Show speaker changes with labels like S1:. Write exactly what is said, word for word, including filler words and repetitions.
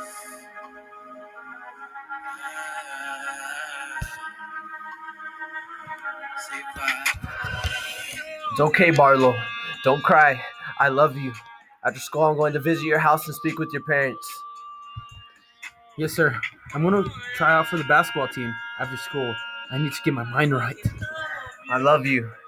S1: It's okay, Barlow. Don't cry. I love you. After school, I'm going to visit your house and speak with your parents.
S2: Yes, sir. I'm going to try out for the basketball team after school. I need to get my mind right.
S1: I love you.